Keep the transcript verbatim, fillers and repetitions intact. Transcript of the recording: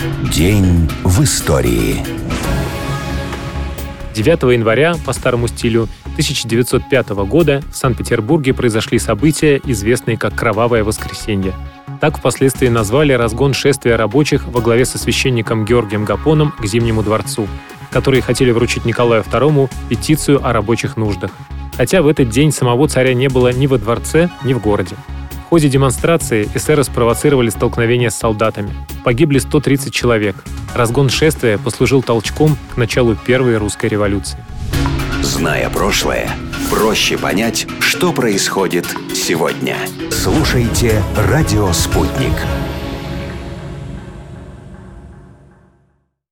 День в истории. девятого января по старому стилю тысяча девятьсот пятого года в Санкт-Петербурге произошли события, известные как «Кровавое воскресенье». Так впоследствии назвали разгон шествия рабочих во главе со священником Георгием Гапоном к Зимнему дворцу, которые хотели вручить Николаю второму петицию о рабочих нуждах. Хотя в этот день самого царя не было ни во дворце, ни в городе. В ходе демонстрации эсеры спровоцировали столкновение с солдатами. Погибли сто тридцать человек. Разгон шествия послужил толчком к началу Первой русской революции. Зная прошлое, проще понять, что происходит сегодня. Слушайте «Радио Спутник».